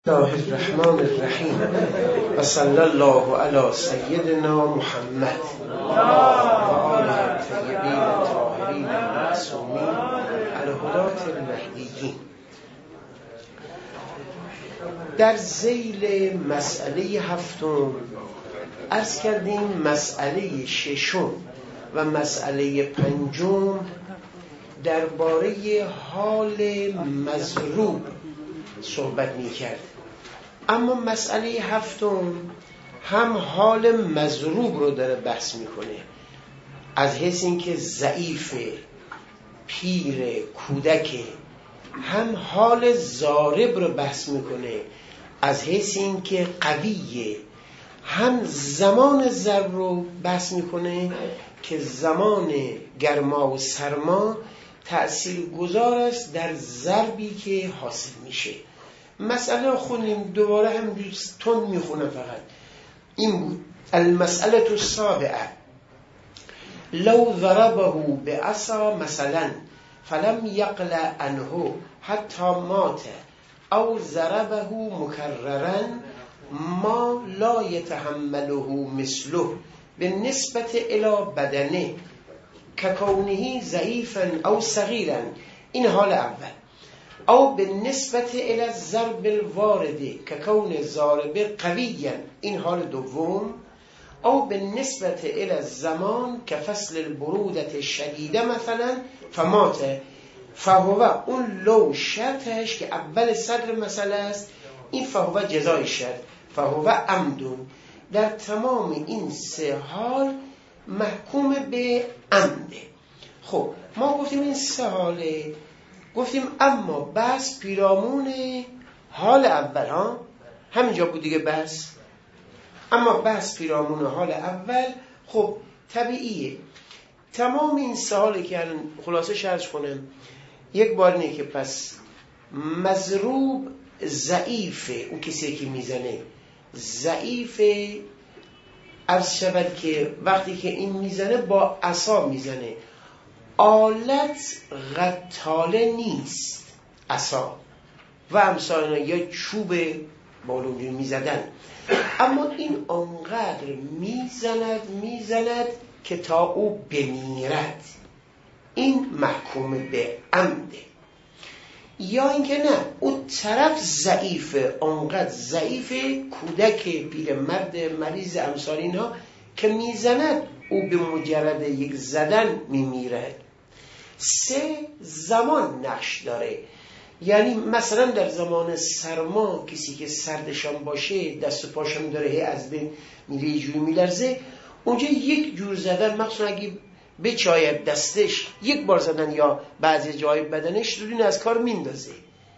الله الرحمن الرحیم و صلی الله علی سیدنا محمد و آله الطیبین الطاهرین المعصومین الهداة المهدیین. در ذیل مسئله هفتم عرض کردیم مسئله ششم و مسئله پنجم درباره حال مضروب صحبت می‌کرد. اما مسئله هفتم هم حال مضروب رو داره بحث میکنه، از حیث اینکه ضعیفه، پیر، کودکه. هم حال ضارب رو بحث میکنه، از حیث اینکه قویه. هم زمان ضرب رو بحث میکنه که زمان گرما و سرما تأثیر گذار است در ضربی که حاصل میشه. مسئله خونیم دوباره هم تون میخونم، فقط این بود: المسئله السابعه لو ضربه بعصا مثلا فلم یقلع عنه حتی مات او ضربه مکررا ما لا یتحمله مثله بالنسبة الى بدنه ككونه ضعیفا او صغیرا، این حال اول. او بالنسبة الى الضرب الوارد ككون ضارب قویا، این حال دوم. او بالنسبة الى الزمان كفصل البرودة الشديدة مثلا فمات فهو، اون لو شرطش که اول صدر مسئله است، این فهو جزای شرط، فهو عمدون. در تمام این سه حال محکوم به عمده. خب ما گفتیم این سه حاله، گفتیم اما بس پیرامون حال اول، ها همینجا بود دیگه بس. اما بس پیرامون حال اول. خب طبیعیه تمام این سه حاله که خلاصه شرح کنم یک بار اینه که پس مضروب ضعیفه، اون کسی که میزنه ضعیفه. عرض شود که وقتی که این میزنه با عصا میزنه، آلت قتاله نیست، عصا و امثال یا چوب بالونجی میزدن، اما این آنقدر میزند که تا او بمیرد، این محکوم به عمده. یا اینکه نه، اون طرف ضعیفه، آنقدر ضعیفه، کودک، پیرمرد، مریض، امثال اینها که میزند او به مجرد یک زدن میمیرد. سه، زمان نقش داره. یعنی مثلا در زمان سرما کسی که سردشان باشه، دست و پاشم داره از بین میره، یه جوری میلرزه، اونجا یک جور زدن، مخصوصا اگه به چاید دستش یک بار زدن یا بعضی جای بدنش رو از کار میندازه.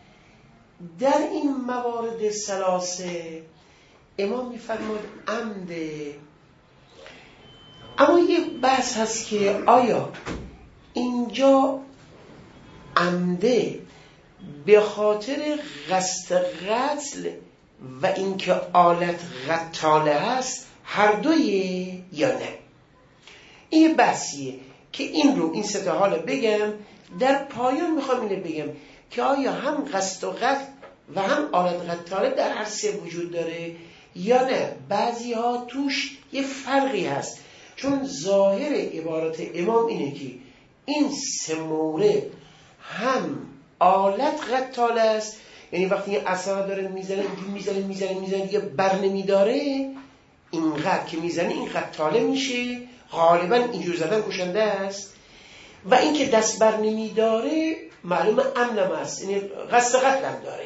در این موارد ثلاثه امام میفرماد عمده. اما یک بحث هست که آیا اینجا عمده به خاطر قصد قتل و اینکه آلت قتاله هست هر دویه یا نه؟ این بحثیه که این رو این سه حال بگم. در پایان میخوام اینو بگم که آیا هم قصد و قتل و هم آلت قتاله در هر سه وجود داره یا نه. بعضی ها توش یه فرقی هست، چون ظاهر عبارت امام اینه که این سه مورد هم آلت قتاله است، یعنی وقتی یه عصا داره میزنه دیگه بر نمیداره، اینقدر که میزنه این قتاله میشه، غالبا اینجور زدن کشنده است. و این که دست بر نمیداره معلوم امنم است، یعنی قصد قتلم داره.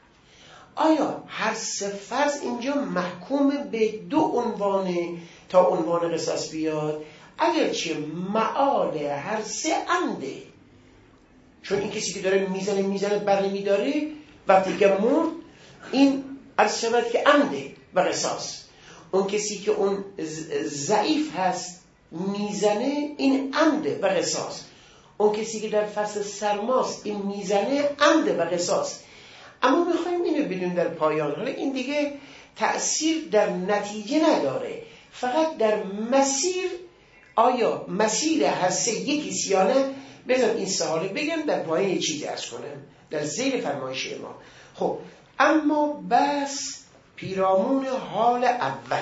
آیا هر سه فرض اینجا محکوم به دو عنوانه تا عنوان قصاص بیاد؟ اگرچه معال هر سه عمده، چون این کسی که داره میزنه بر نمیداره وقتی که مرد، این عرض شود که عمده و قصاص. اون کسی که اون ضعیف هست میزنه، این عمده و قصاص. اون کسی که در فصل سرماست این میزنه، عمده و قصاص. اما میخوایم اینو بدون در پایان، حالا این دیگه تأثیر در نتیجه نداره، فقط در مسیر. آیا مسیر هر سه یکی یا نه؟ بذار این سواله بگم در پایان یه چیزی عرض کنم در ذیل فرمایش ما. خب اما بس پیرامون حال اول.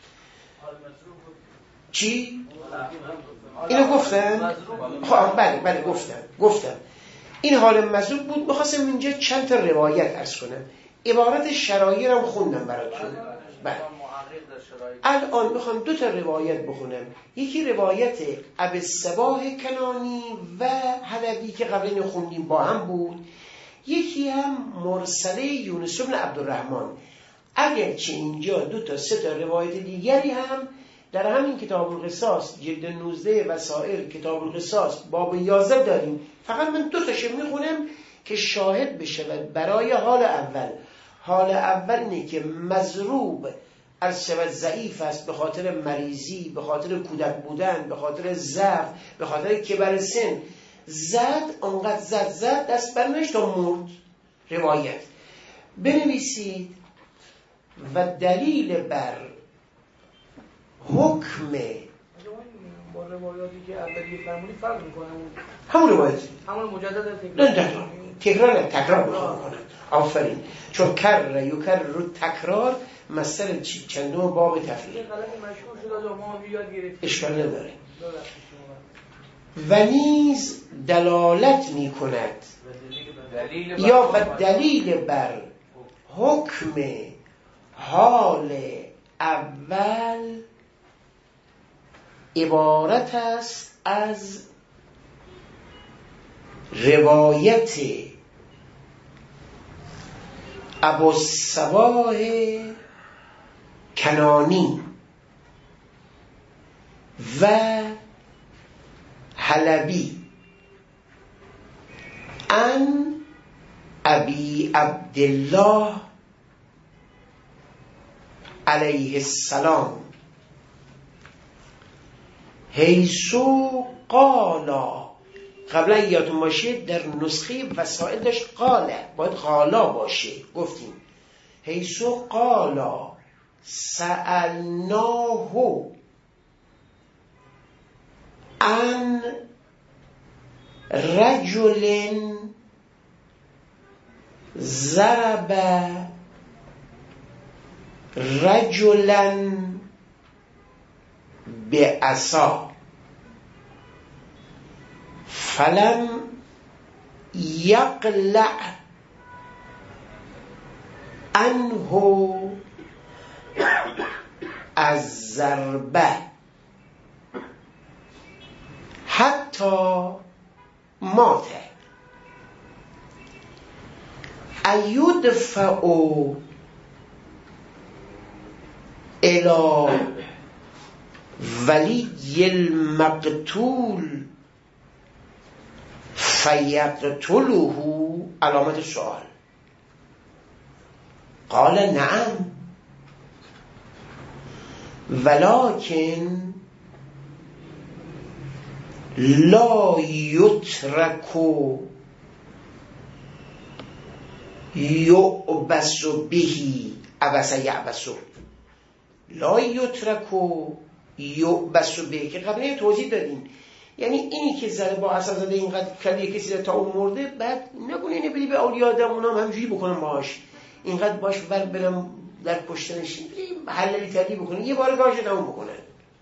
چی؟ اینو گفتم؟ بله گفتم این حال مضروب بود. می‌خواستم اینجا چند تا روایت عرض کنم. عبارت شرایع رو خوندم براتون. بله. الان میخوام 2 تا روایت بخونم. یکی روایت ابی الصباح کنانی و حلبی که قبل اینو خوندیم با هم بود. یکی هم مرسله یونس بن عبدالرحمن. اگرچه اینجا 2 تا 3 تا روایت دیگری هم در همین کتاب القصاص جلد 19 وسائل کتاب القصاص باب 11 داریم، فقط من 2 تاشو میخونم که شاهد بشه برای حال اول. حال اول اینه که مضروب از شود ضعیف است به خاطر مریضی، به خاطر کودک بودن، به خاطر ضعف، به خاطر کبر سن، اونقدر زد دست برنش تا مرد. روایت بنویسید و دلیل بر حکم با روایاتی که اولی فرمودی فرق میکنه. همون روایتی همون مجدد تکرار میکنن. آفرین. چون کر یکر رو تکرار مثل چندم باب تفریق اشکال نداره. و نیز دلالت میکند یا و دلیل بر حکم حال اول عبارت است از روایت ابوالصباح کنانی و حلبی عن ابی عبدالله علیه السلام حیث قالا. قبلا یادتون باشه در نسخه وسائل داشت قاله، باید قالا باشه. گفتیم حیث قالا سألناه عن رجل ضرب رجلا بعصا فلم یقلع عنه الضربه حتی مات. ایدفع الی ولی المقتول فیقتله؟ علامت سوال. قال نعم ولكن لا یترک یعبس بهی عبس یعبس لا یترک یعبس بهی که قبلا توضیح دادیم. یعنی اینی که زده با اصلا زده اینقدر کلیه کسی تا اون مرده، بعد نگونه اینه بری به اولیاء آدم همجوری بکنم باش، اینقدر باش برم در پشتنش حللی تلی بکنه، یه بار کارش تموم بکنه.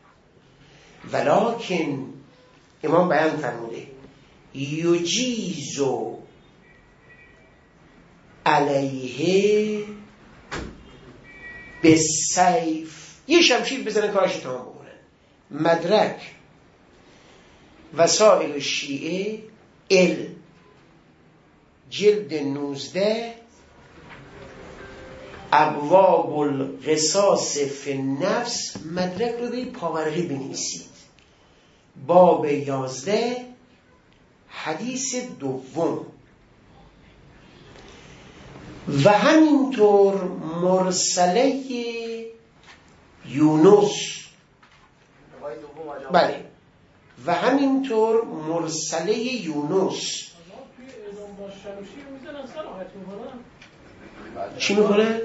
ولکن امام بیان فرموده یجیزو علیه به سیف، یه شمشیر بزنه کارش تمام بکنه. مدرک وسائل شیعه جلد 19 ابواب القصاص فی النفس، مدرک رو به پاورقی بنویسید. باب 11 حدیث 2 و همینطور مرسله یونس. بله و همینطور مرسله یونس. چی میکنه؟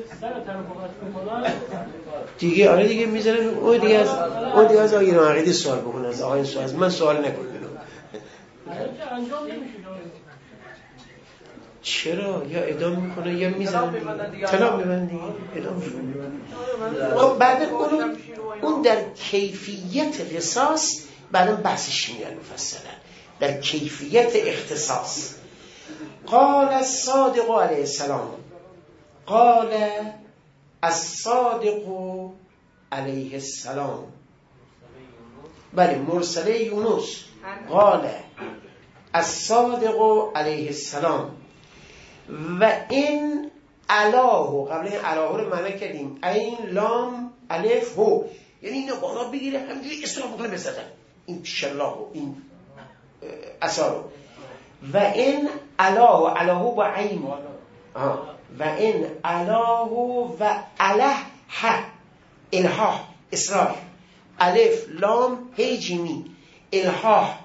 دیگه آره دیگه میذارن. اون دیگه از آقای عقیدی سوال بکنه، از آقای سوال. من سوال نکنم. چرا؟ یا ادام میکنه یا میزنه طلاق میبندی ادام میکنه. بعد اون در کیفیت قصاص بعدم بحثش میاد مفصلا در کیفیت اختصاص. قال الصادق علیه السلام، قال الصادق علیه السلام، بله مرسله یونس، قال الصادق علیه السلام و این الله، قبل این الله رو معنی کردیم این لام الف هو، یعنی اینو بالا بگیره همجوری اصطلاح بکنه بزدن این شلاق و این اثارو. و این الله با عین و این الله و اله الها اصرار الف لام هی جیمی الها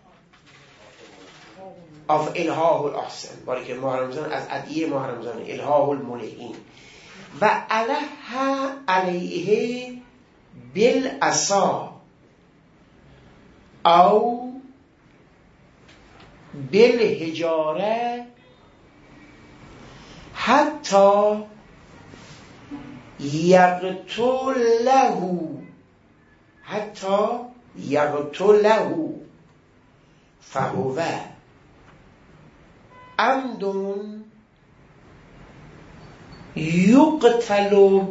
of الهاه الاحسن باری که ماه رمضان از ادعیه ماه رمضان الهاه الملئین و اله علیه بالعصا او بالحجاره حتی یقتله فهو عمد یقتل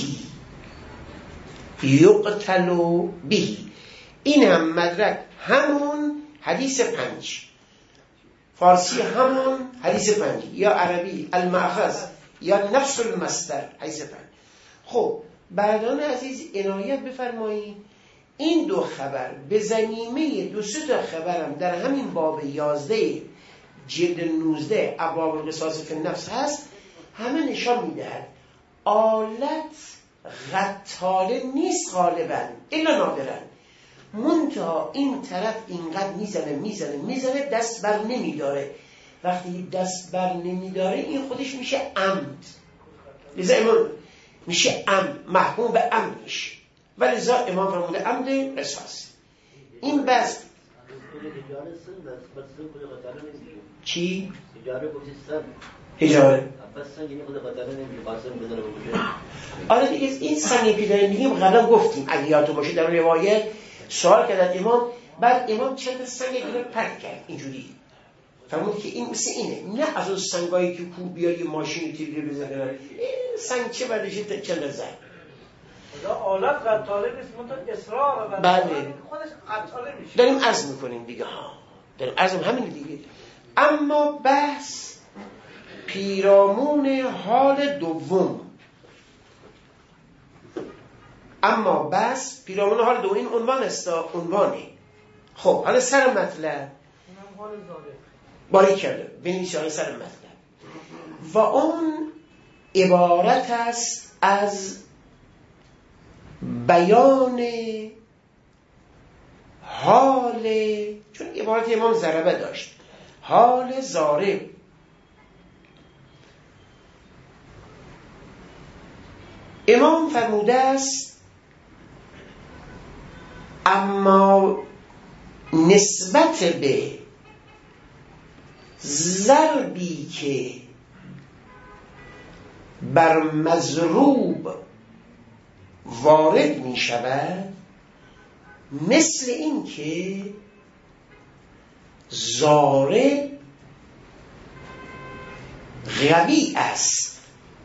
به. این هم مدرک همون حدیث 5 فارسی همون حدیث 5 یا عربی المأخذ یا نفس المصدر حدیث 5. خب برادران عزیز عنایت بفرمایید این دو خبر به ضمیمه دو سه تا خبرم در همین باب 11 جلد 19 ابواب القصاص فی النفس هست، همه نشان میدهد آلت قتاله نیست غالبا الا نادرا، منتها این طرف اینقدر میزنه دست بر نمیداره. وقتی دست بر نمیداره این خودش میشه عمد، لذا امام میشه عمد، محکوم به عمد میشه و لذا امام فرموده عمد قصاص. این بس چی؟ هجاره آره دیگه این سنگی که داریم میگیم قبلا گفتیم اگه یادتون باشه در روایت سوال کردن امام، بعد امام چند سنگ دیگه پرت کرد اینجوری فرمود که این مثل اینه، نه از اون سنگایی که کو بیاری ماشین تیری بزنه این سنگ چه بردشه چند زن آلت قتاله نیست منطقه اصرار و بله خودش قتاله میشه. داریم عرض میکنیم دیگه داریم عرض همین دیگه. اما بحث پیرامون حال دوم، این عنوان است، عنوانه. خب حالا سر مطلب باری کرده بنویسی سر مطلب و اون عبارت است از بیان حال، چون عبارت امام ضربه داشت، حال ضارب. امام فرموده است اما نسبت به ضربی که بر مضروب وارد می شود مثل این که ضارب قوی است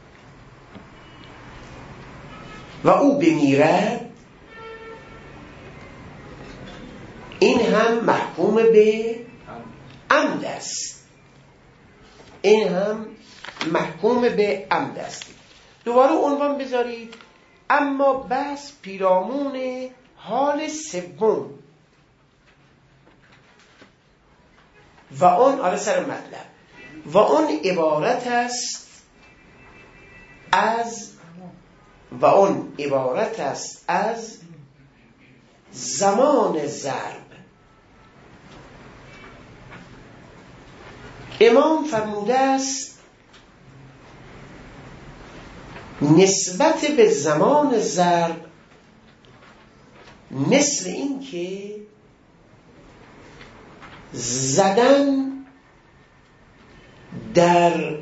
و او بمیرد، این هم محکوم به عمد است، دوباره عنوان بذارید. اما بس پیرامون حال سوم و آن آره سر مطلب و آن عبارت است از زمان ضرب. امام فرموده است نسبت به زمان ضرب مثل این که زدن در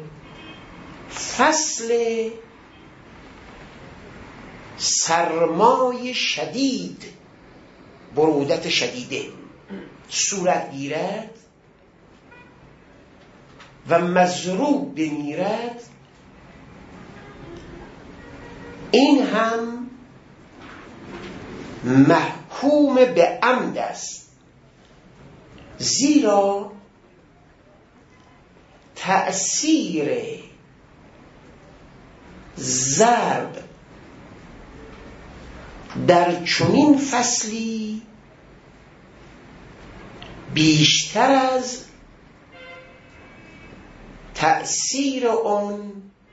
فصل سرمای شدید، برودت شدیده صورت گیرد و مضروب بمیرد، این هم محکوم به عمد است، زیرا تأثیر ضرب در چنین فصلی بیشتر از تأثیر آن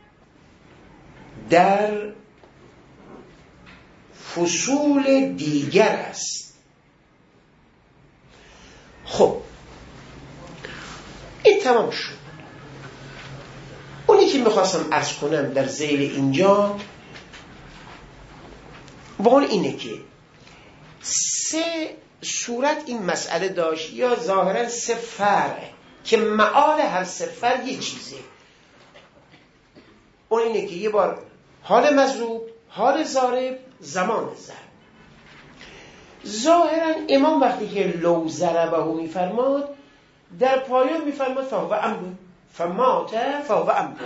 در فصول دیگر است. خب این تمام شد. اونی که میخواستم عرض کنم در ذیل اینجا با اینه که سه صورت این مسئله داشت، یا ظاهرا سه فرع که معال هر سه فرع یه چیزه. اون اینه که یه بار حال مضروب، حال ضارب، زمان ضرب. ظاهرا امام وقتی که لو ضربه میفرماد، در پایان میفرماد فهو امر فمات فهو امر.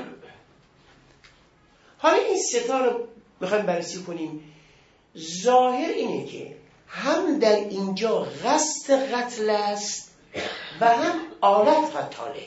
حالا این ستا رو میخوایم بررسی کنیم. ظاهر اینه که هم در اینجا قصد قتل است و هم آلت قتاله.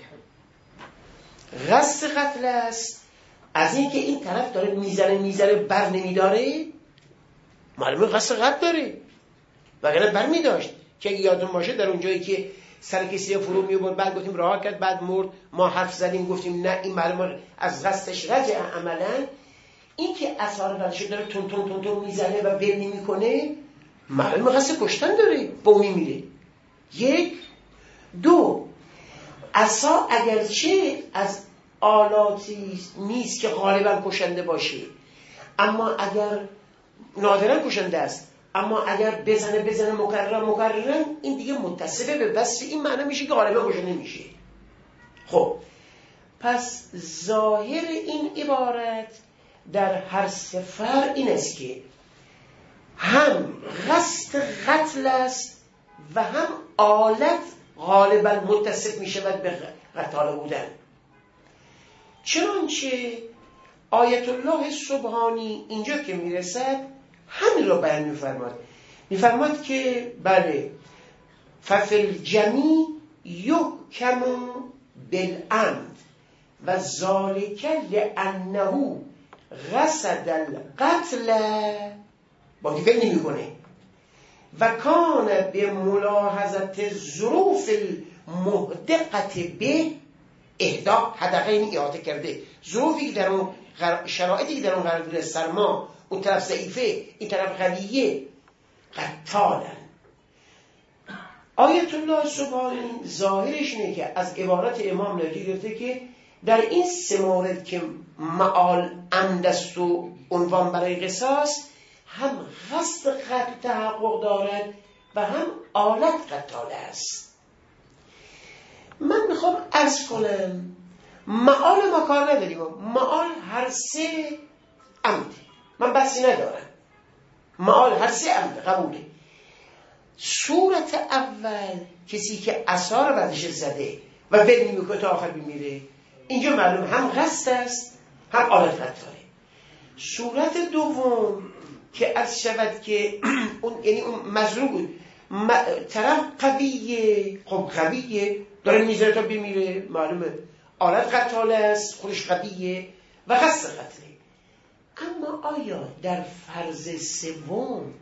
قصد قتل است از اینکه این طرف داره میزنه بر نمیداره، معلومه قصد قتل داره، وگرنه بر میداشت. که اگه یادتون باشه در اونجایی که سر کسی فرو میبرد، بعد گفتیم رها کرد، بعد مرد، ما حرف زدیم گفتیم نه این معلومه از قصدش رجع. عملا این که اثار قتلش داره تون تون تون تون میزنه و بر نمیکنه، معلومه قصد کشتن داره، با اون میمیره. یک. دو، عصا اگرچه از آلاتی نیست که غالبا کشنده باشه، اما اگر نادرا کشنده است، اما اگر بزنه مکررن این دیگه متصبه به بس این معنی میشه که غالبا کشنده میشه. خب پس ظاهر این عبارت در هر سفر این است که هم قصد قتل است و هم آلت غالبا متصف می شود به قتال بودن. چنانچه آیت الله سبحانی اینجا که میرسد همین رو بیان میفرماد که بله ففل جمی یحکم بالعمد و ذالک لانه قصد القتل، با که فکر نمی کنه، و کان به ملاحظت ظروف المهدقت به اهدا حدقین احاطه کرده. ظروفی که در اون شرایطی که در اون قرار داره، سرما، اون طرف ضعیفه، این طرف قویه، قتالن. آیت الله سبحانی ظاهرش اینه که از عبارت امام نتیجه گرفته که در این سه مورد که معال عمد است و عنوان برای قصاص، هم قصد قتل تحقق دارد و هم آلت قتال است. من میخوام عرض کنم معال ما کار نداریم، معال هر سه عمده، من بحثی ندارم، معال هر سه عمده قبوله. صورت اول کسی که عصا رو بعدش زده و ول نمیکنه تا آخر بمیره، اینجا معلوم هم قصد است هم آلت قتاله. صورت دوم که عرض شود که اون یعنی اون مضروب بود، طرف قویه، خب قویه داره میزنه تا بمیره، معلومه آلت قتاله است، خودش قویه و قصد قتله. اما آیا در فرض سوم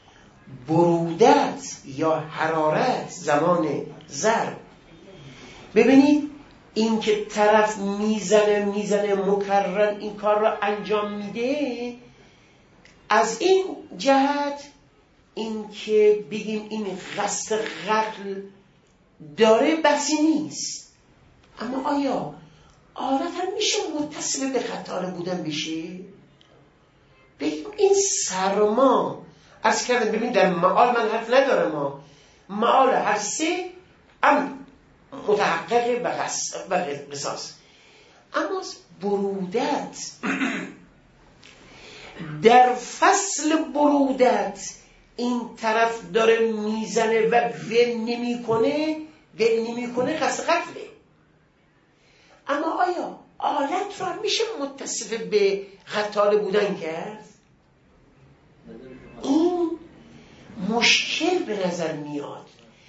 برودت یا حرارت زمان ضرب، ببینید این که طرف میزنه مکرر این کار را انجام میده، از این جهت این که بگیم این قصد قتل داره بحثی نیست. اما آیا آلت هم میشه متصل به قتال بودن بشه؟ بگیم این سرما عرض کردم، ببین در معال من حرف ندارم، معال هر سه متحقق و قصاص. اما برودت در فصل برودت این طرف داره میزنه و ول نمیکنه قصد قتله. اما آیا آلت را میشه متصف به قتال بودن کرد؟ این مشکل به نظر میاد.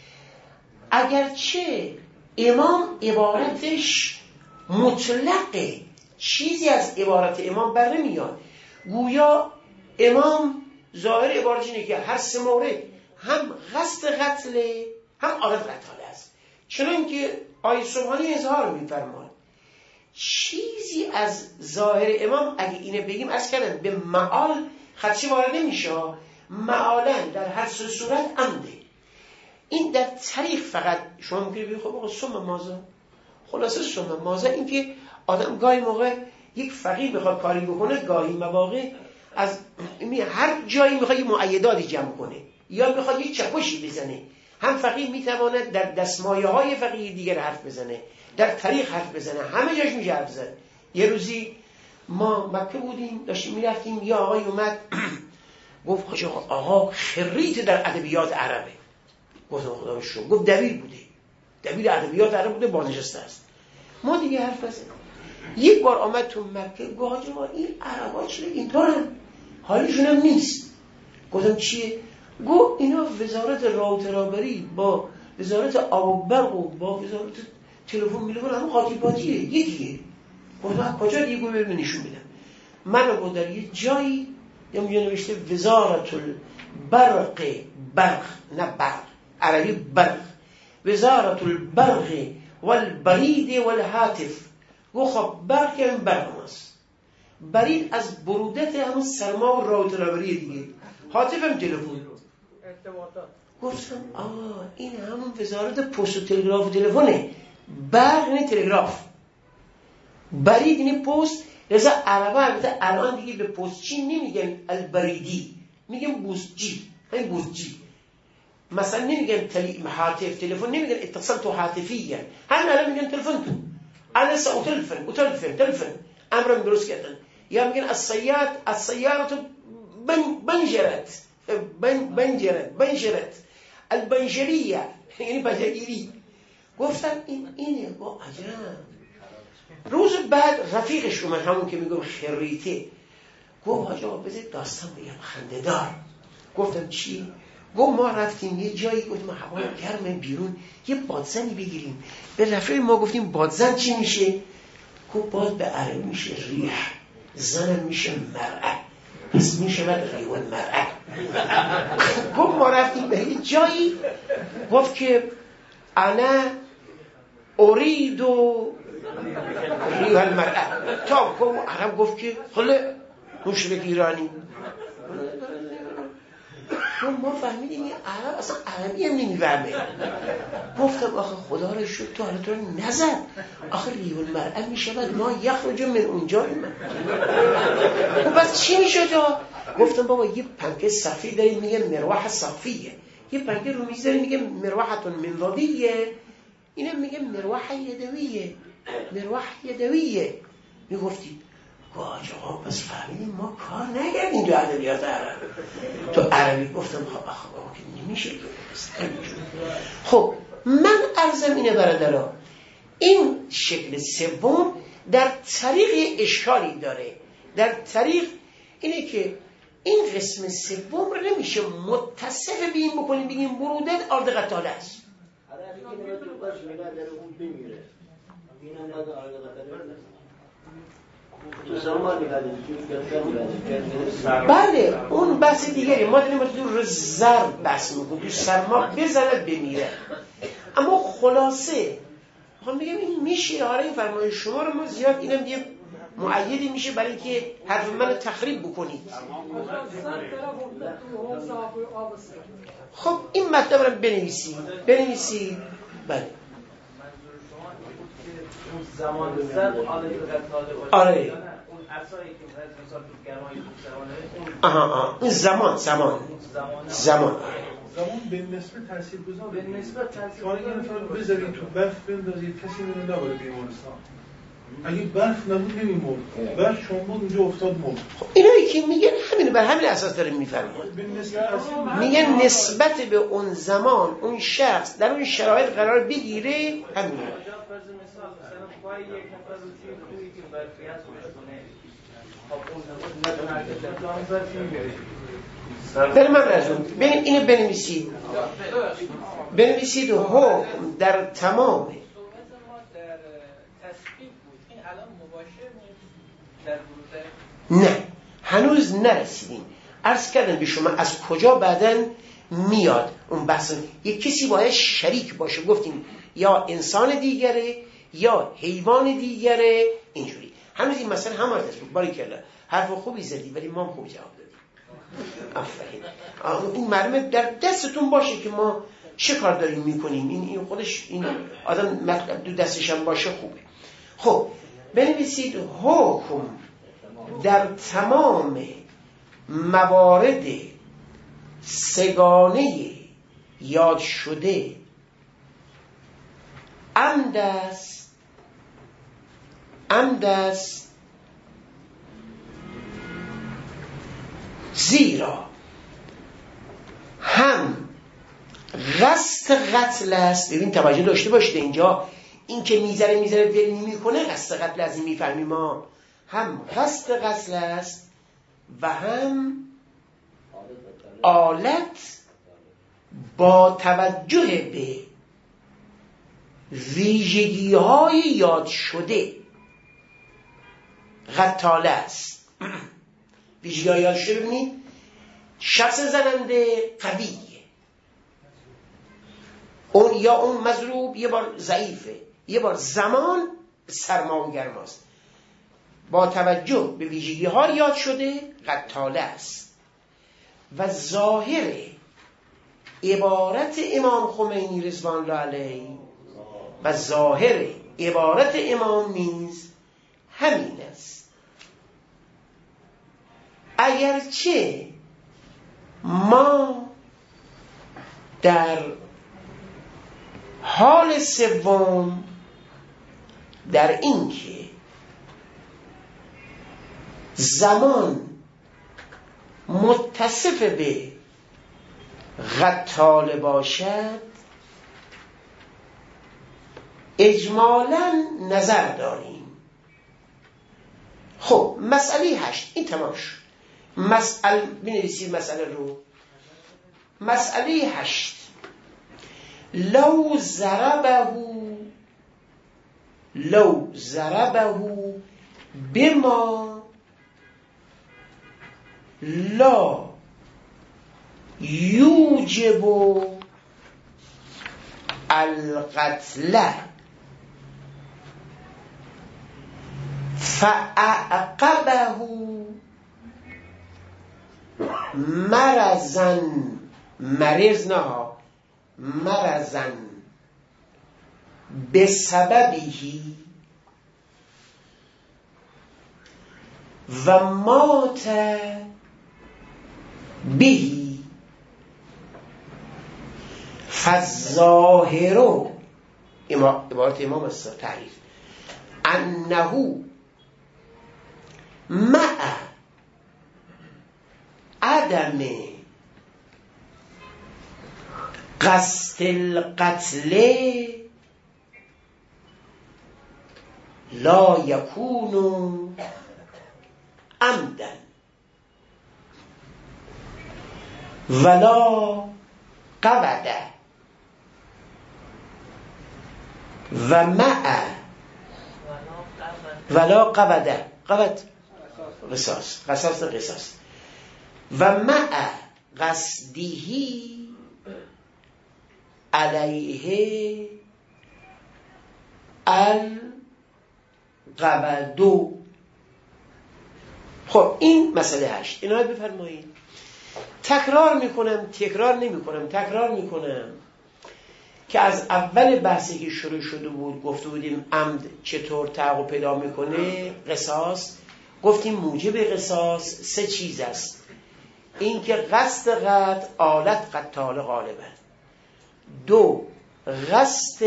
اگرچه امام عبارتش مطلقه، چیزی از عبارت امام بر نمیاد. گویا امام ظاهر عبارتش اینه که هر سه مورد هم قصد قتل هم آلت قتال است. چنان که آیه سبحانی اظهار می‌فرماد چیزی از ظاهر امام اگه اینه بگیم از کردن به معال خدشه وارد نمیشه. معالا در هر سه صورت عمده. این در طریق فقط شما میگید بگید خب آقا سم مازه، خلاصه سم مازه این که آدم گاهی موقع یک فقیه بخواد کاری بکنه، گاهی مواقع از هر جایی میخواد یک معیداتی جمع کنه یا میخواد یک چکشی بزنه. هم فقیه میتواند در دستمایه های فقیه دیگر حرف بزنه، در طریق حرف بزنه، همه جاش میشه حرف زد. یه روزی ما مکه بودیم داشتیم میرفتیم، یه آقای اومد گفت حاج آقا خریت در ادبیات عربه. گفتم خدا رو شکر. گفت دبیر بوده، دبیر ادبیات عرب بوده، بازنشسته است. ما دیگه حرف بزنیم. یک بار آمد تو مکه گفت حاج آقا این عربا چرا اینطورن؟ حالشون هم نیست. گفتم چیه؟ گفت اینا وزارت رابطه رهبری با وزارت آب و برق و با وزارت تلفن میلیون هم قاطی یکیه. گفتم کجا دیگه؟ گفت ببین نشون میدم. من گفت در یه جایی یا نوشته وزارت البرق، برق نه برق، عربی برق، وزارت البرق والبرید والهاتف. گفت خب برق که برق ماست، برید از برودت همون سرما و رابطه رهبری دیگه، هاتف هم تلفن. گفتم این همون وزارت پست و تلگراف و تلفنه. برق یعنی تلگراف، برید یعنی پست. لذا عربا البته الان دیگه به پستچی نمیگن البریدی، میگن بوسجی. همین بوسجی مثلا نمیگن هاتف تلفن، نمیگن اتصال تو هاتفیه، همین الان میگن تلفن تو. انا تلفن امرم درست کردن. یا میگن السیارة بنجرت البنجریه یعنی بنجگیری. گفتم اینه. با عجب. روز بعد رفیقش اومد، همون که میگم خریته، گفت حاج آقا بذار داستان بگم خنده‌دار. گفتم چی؟ گفت ما رفتیم یه جایی، گفتیم هوا گرمه بیرون یه بادزنی بگیریم. به رفیق ما گفتیم بادزن چی میشه؟ گفت باد به عربی میشه ریح، زن میشه مرأة، پس میشه ریح المرأة. گفت ما رفتیم به یه جایی، گفت که انا اريد ریح المرأة. تا عرب گفت که خله مشرک ایرانی. ما فهمیدیم این عرب اصلا عربی هم نمیفهمه. گفتم آخه خدا رو شکر تو حالا تو رو نزد. آخه ریح المرأة میشود ما یخرج من اونجا. خب بس چی میشد؟ گفتم بابا یه پنکه صفی داریم میگه مروحه صفیه، یه پنکه رو میز داریم میگه مروحه منضدیه، اینم میگه مروحه یدویه. میگفتی گاج آقا پس فهمیدیم ما کار نگردیم تو ادبیات عرب. تو عربی گفتم خب آخه که نمیشه که خب من عرضم اینه برادرها، این شکل سوم در طریق اشکالی داره. در طریق اینه که این قسم سوم رو نمیشه متصف به این بکنیم بگیم برودت آرد قتاله است. بله اون بحث دیگری. ما داریم تو زرد بحث میکنیم، تو سرما بزند بمیره. اما خلاصه میخوام بگم این میشه. آره این فرمایش شما رو ما زیاد اینم دیگه معیدی میشه برای اینکه حرف من رو تخریب بکنید. خب این مطلب رو بنویسید. بله زمان زرد آلت قتاله باشه. آره اون عصایی که مثلا تو گرمای زمانه اون زمان زمان به نسبت تاثیرگذار به نسبت شما یه نفر رو بذارید تو برف بندازید کسی اینو نبره بیمارستان. اگه برف نبود نمی‌مرد. برف چون بود اونجا افتاد مرد. خب اینایی که میگن همین بر همین اساس داره میفرمایند. میگن نسبت به اون زمان اون شخص در اون شرایط قرار بگیره همین. پای یک نفر رو توی کوهی که برفی هست بشونه خب اون نمید برای من رجون اینو بنویسید حکم در تمام نه هنوز نرسیدیم. عرض کردم به شما از کجا بعداً میاد اون بحث. یک کسی باید شریک باشه، گفتیم یا انسان دیگره یا حیوان دیگره، اینجوری. هنوز این مسئله هم هست. باریکلا حرف خوبی زدی ولی ما هم خوب جواب دادیم. آفرین. این معلومه در دستتون باشه که ما چه کار داریم میکنیم. این خودش این آدم مطلب دو دستش هم باشه خوبه. خب بنویسید حکم در تمام موارد سگانه یاد شده عمد است زیرا هم قصد قتل است. ببین توجه داشته باشید اینجا این که میذاره ول نمیکنه قصد قتل از این میفهمیم ما. هم قصد قتل است و هم آلت با توجه به ویژگی‌های یاد شده قتاله است. ویژگی‌های یاد شده ببینید شخص زننده قویه، اون یا اون مضروب یه بار ضعیفه، یه بار زمان سرما و گرماست. با توجه به ویژگی‌ها یاد شده قتاله است. و ظاهر عبارت امام خمینی رضوان الله علیه و ظاهر عبارت امام نیز همین است. اگرچه ما در حال سوم در این که زمان متصف به قتال باشد اجمالاً نظر داریم. خب مسئله 8 این تمام شد. بنویسید مسئله رو. مسئله 8 لو ضربه بما لا یوجب القتل فاعقبه مرضاً بسببه و مات به فالظاهر عبارت امام است تعریف انه مع عدم قصد القتل لا یکون عمدا ولا قبض و مع ولا قبض قصاص و مع قصدهی علیه القبض. خب این مسئله 8 اینا رو بفرمایید. تکرار میکنم که از اول بحثی که شروع شده بود گفته بودیم عمد چطور تحقق پیدا میکنه. قصاص گفتیم موجب قصاص 3 چیز است: این که قصد قتل آلت قتال غالبا. 2 قصد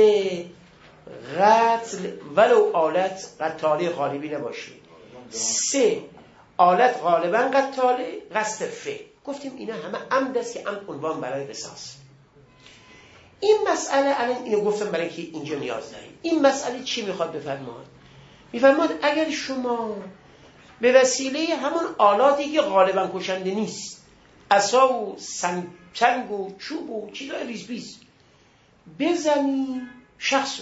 قتل ولو آلت قتاله غالبی نباشه. 3 آلت غالبا قتاله قصد فعل. گفتیم اینا همه عمد است که عمد عنوان برای قصاص. این مسئله الان اینو گفتم برای که اینجا نیاز داریم. این مسئله چی میخواد بفرماد؟ میفرماد اگر شما به وسیله همون آلاتی که غالبا کشنده نیست، عصا و سنگ و چوب و چیزای ریزبیز، بزنی شخص رو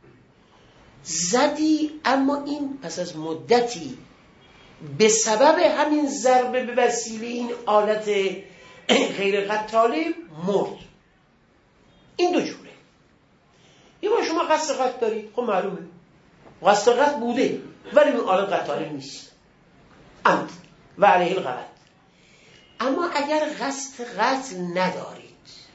زدی، اما این پس از مدتی به سبب همین ضربه به وسیله این آلت غیر قتاله مرد. این 2 جوره. یه بار شما قصد قتل دارید، خب معلومه قصد قتل بوده ولی این آلت قتاله نیست، عمد و علیه الغلط. اما اگر قصد قتل ندارید،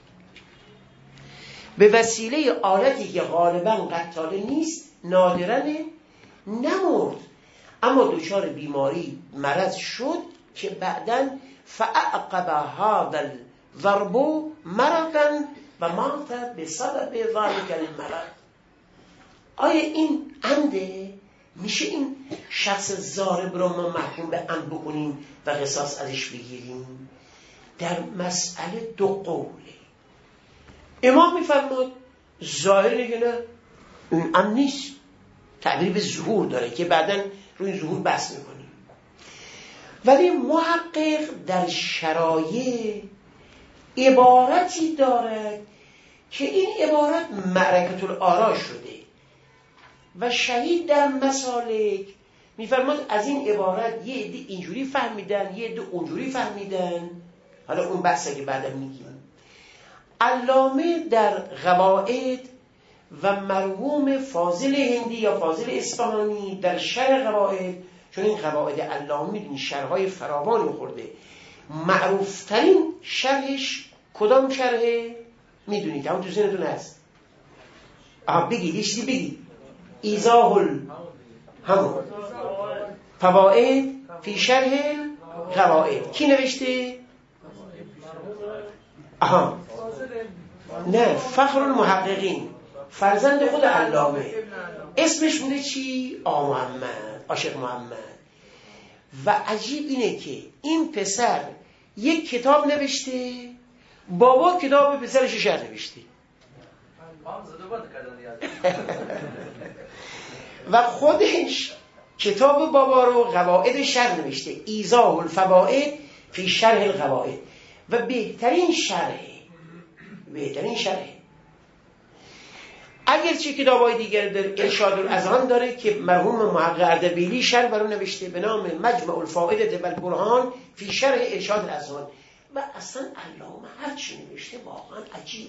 به وسیله آلتی که غالبا قتاله نیست، نادرنه، نمرد اما دچار بیماری مرض شد که بعداً فاعقب هذا الضرب مرضاً و مات بسبب ذلك المرض. آیا این عمده؟ میشه این شخص ضارب رو ما محکوم به عمد بکنیم و قصاص ازش بگیریم؟ در مسئله 2 قوله. امام میفرماد ظاهر نگه نه، این عمد نیست، تعبیر به ظهور داره که بعداً روی ظهور بحث میکنیم. ولی محقق در شرایع عبارتی دارد که این عبارت معرکة الآراء شده و شهید در مسالک میفرماد از این عبارت یه عده اینجوری فهمیدن، یه عده اونجوری فهمیدن. حالا اون بحثه که بعدا میگیم. علامه در قواعد و مرحوم فاضل هندی یا فاضل اصفهانی در شرح قواعد، چون این قواعد علامه این شرحهای فراوانی خورده، معروفترین شرحش کدام شرحه؟ میدونید، همون تو ذهنتون هست. بگید، یه چیزی بگید. ایضاح همون فوائد فی شرح قواعد. کی نوشته؟ نه، فخر المحققین، فرزند خود علامه. اسمش بوده چی؟ محمد، عاشق محمد. و عجیب اینه که این پسر یک کتاب نوشته، بابا کتاب پسرش شرح نوشته و خودش کتاب بابا رو قواعد شرح نوشته، ایضاح الفوائد فی شرح القواعد. و بهترین شرحه. اگرچه کتاب‌های دیگر در ارشاد الاذهان داره که مرحوم محقق اردبیلی شرح برای نوشته به نام مجمع الفائده و البرهان فی شرح ارشاد الاذهان. و اصلا علامه هر چی نوشته واقعا عجیب.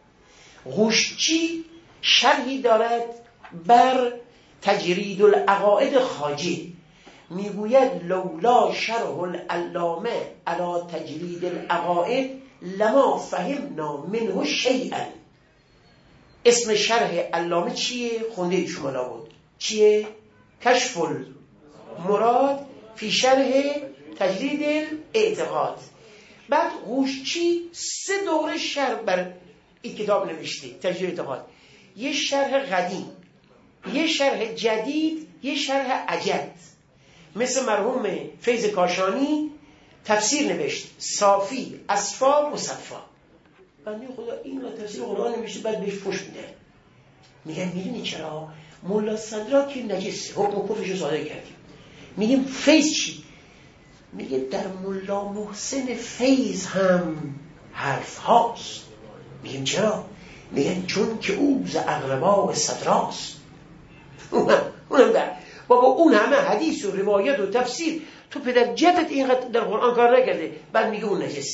غوشچی شرحی دارد بر تجرید العقائد خواجه، میگوید لولا شرح العلامه علی تجرید العقائد لما فهمنا منه شیئا. اسم شرح علامه چیه؟ خونده شما لابد چیه؟ کشف المراد فی شرح تجرید الاعتقاد. بعد غوشچی 3 دوره شرح بر این کتاب نوشته، تجرید الاعتقاد. یه شرح قدیم، یه شرح جدید، یه شرح عجد. مثل مرحوم فیض کاشانی تفسیر نوشت، صافی، اصفا، مصفا. بنده خدا این رو تفسیر قرآن نوشته، بعد بهش پشت میده. میگن میدونی چرا؟ مولا صدراک نجسه، حکم کفرش رو صادر کردیم. میگیم فیض چی؟ میگه در مولا محسن فیض هم حرف هاست. میگیم چرا؟ میگن چون که او ز اقرباء صدراست. اونم در بابا اون همه حدیث و روایت و تفسیر تو پدر جدت اینقدر در قرآن کار نکرده، بعد میگه اون نجسه.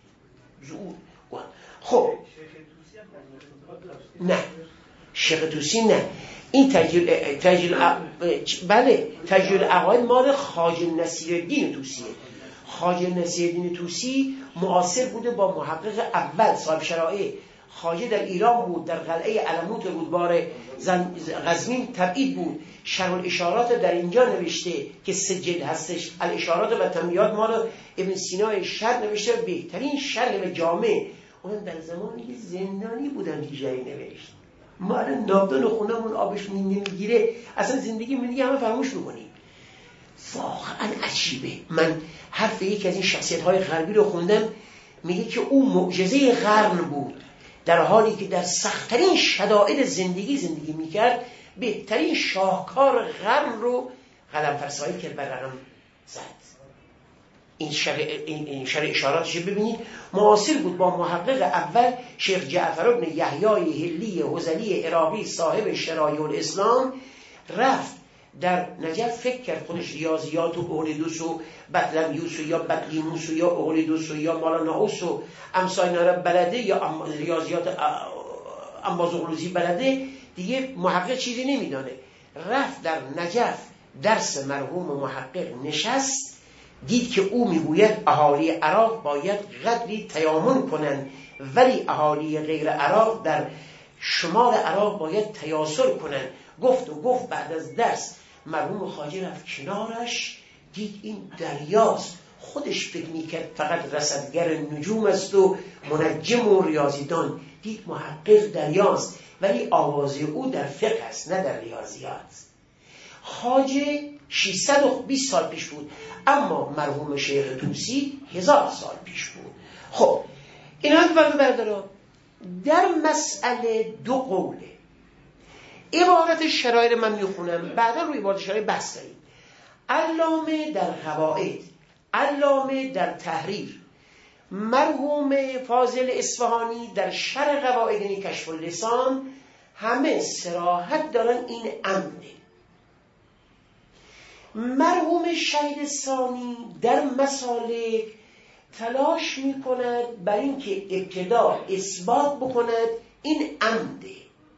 خب نه، شیخ توسی نه. این تجلیل عقاید مال خواجه نصیرالدین توسیه. خواجه نصیرالدین توسی معاصر بوده با محقق اول صاحب شرائع خواجه در ایران بود، در قلعه علموت رودبار قزوین تبعید بود. شرح الاشارات در اینجا نوشته که 3 جلد هستش، الاشارات و تنبیهات مال ابن سینا شرح نوشته، بهترین شرح جامع. اون در زمانی که زندانی بودن دیگری نوشت. ما الان نابدان خونمون آبش نمیگیره، اصلا زندگی من دیگه همه فراموش میکنیم. واقعا عجیبه. من حرف یکی از این شخصیت‌های غربی رو خوندم، میگه که او معجزه قرن بود، در حالی که در سخت‌ترین شدائد زندگی میکرد، بهترین شاهکار قرن رو قلم فرسایی کرد، بر رقم زد. این شرح اشاراتش ببینید، معاصر بود با محقق اول شیخ جعفر بن یحیی هلی حذلی عراقی صاحب شرایع الاسلام. رفت در نجف، فکر کرد خودش ریاضیات و اقلیدوس و بطلمیوس یا بطلیموس یا اقلیدوس یا مالاناوس و امثال اینا را بلده، یا ریاضیات انبازغلوزی بلده، دیگه محقق چیزی نمیدانه. رفت در نجف درس مرحوم محقق نشست، دید که او میگوید اهالی عراق باید قدری تیامن کنند، ولی اهالی غیر عراق در شمال عراق باید تیاسر کنند. گفت بعد از درس مرحوم خواجه رفت کنارش، دید این دریاست. خودش فکر میکرد فقط رصدگر نجوم است و منجم و ریاضیدان، دید محقق دریاست، ولی آواز او در فقه است نه در ریاضیات. خواجه 620 سال پیش بود، اما مرحوم شیخ طوسی 1000 سال پیش بود. خب اینا رو بردارم. در مسئله 2 قوله. عبارت شرایط من میخونم، بعدا روی عبارت شرایط بحث داریم. علامه در قواعد، علامه در تحریر، مرحوم فاضل اصفهانی در شرح قواعد یعنی کشف اللسان، همه صراحت دارن این عمده. مرحوم شهید ثانی در مسالک تلاش میکند بر این که ابتدا اثبات بکند این عمده.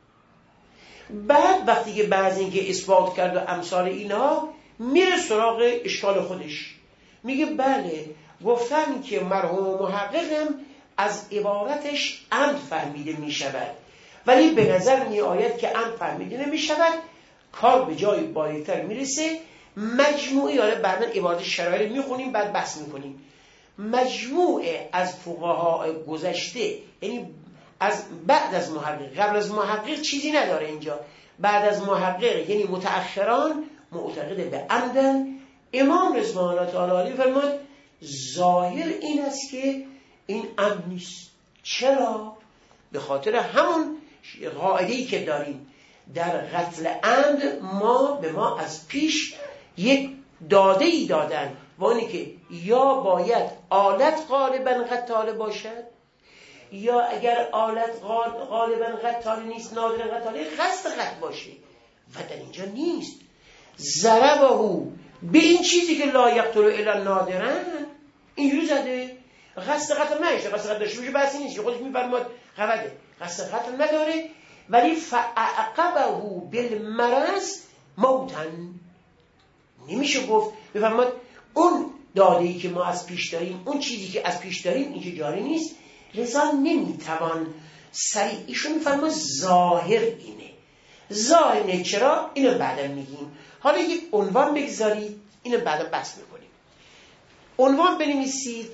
بعد وقتی که بعض این که اثبات کرد و امثال اینا، میره سراغ اشکال خودش، میگه بله گفتن که مرحوم محققم از عبارتش عمد فهمیده میشود، ولی به نظر می آید که عمد فهمیده نمیشود، کار به جای باریکتر میرسه. مجموعی، حالا بعدا عبارت شرایط میخونیم بعد بحث میکنیم، مجموعه از فقها گذشته، یعنی از بعد از محقق، قبل از محقق چیزی نداره اینجا، بعد از محقق یعنی متأخران معتقد به عمدن. امام رضوان الله تعالی علیه فرمود ظاهر این است که این عمد نیست. چرا؟ به خاطر همون قاعده‌ای که داریم در قتل عمد، به ما از پیش یک داده‌ای دادن، و اینه که یا باید آلت غالباً قتال باشد، یا اگر آلت غالباً قتال نیست، نادر قتال قصد قتل باشه، و در اینجا نیست. ضربه به این چیزی که لا یقتل الا نادرا، اینجوری زده. قصد قتل نشه، قصد قتل داشته باشه بحثی نیست، خودش میفرماد قبده قصد قتل نداره، ولی فعقبه بالمرض موتا. نمیشه گفت بفرماد اون داده‌ای که ما از پیش داریم، اون چیزی که از پیش داریم اینجا جاری نیست، لذا نمیتوان سریع. ایشون میفرماد ظاهر اینه. ظاهر چرا؟ اینو بعدا میگیم. حالا یک عنوان بگذارید، اینو بعدا بحث میکنیم. عنوان بنویسید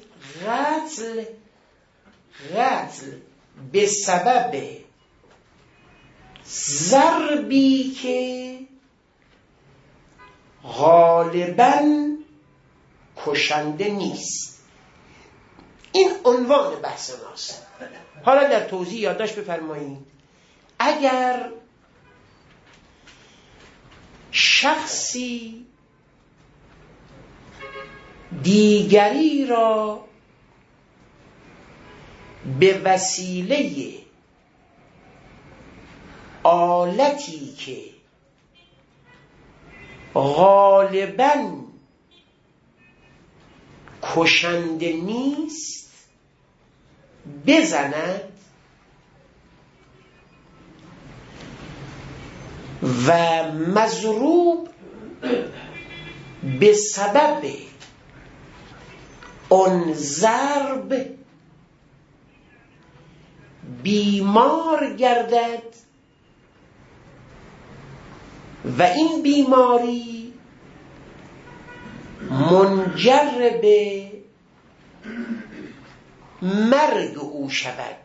قتل به سبب ضربی که غالباً کشنده نیست. این عنوان بحث ماست. حالا در توضیح یادداشت بفرمایید. اگر شخصی دیگری را به وسیله آلتی که غالباً کشنده نیست بزند و مضروب به سبب اون ضرب بیمار گردد و این بیماری منجر به مرگ او شود.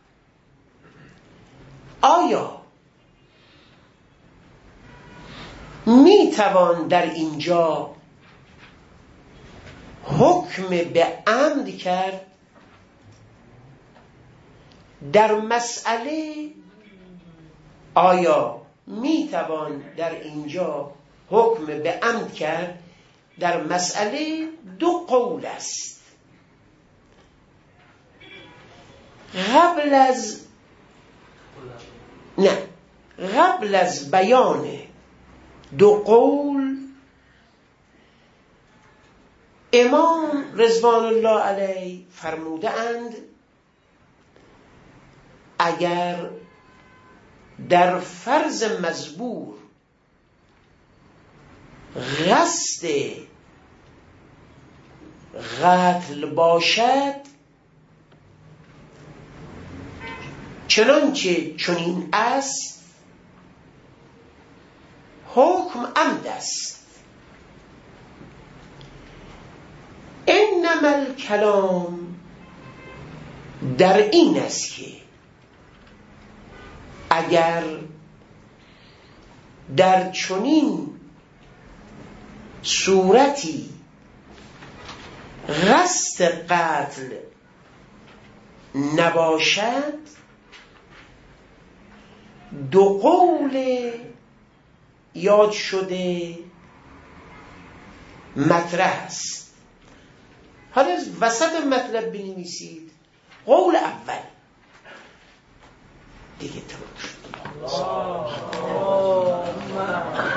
آیا می توان در اینجا حکم به عمد کرد؟ در مسئله آیا می توان در اینجا حکم به عمد کرد؟ در مسئله دو قول است. قبل از بیان دو قول امام رضوان الله علیه فرموده اند اگر در فرض مزبور قصد قتل باشد چنانچه چنین است حکم عمد است. انما الکلام در این است که اگر در چنین صورتی قصد قتل نباشد دو قول یاد شده مطرح است. حالا از وسط مطلب بنویسید قول اول دیگه تمام شد.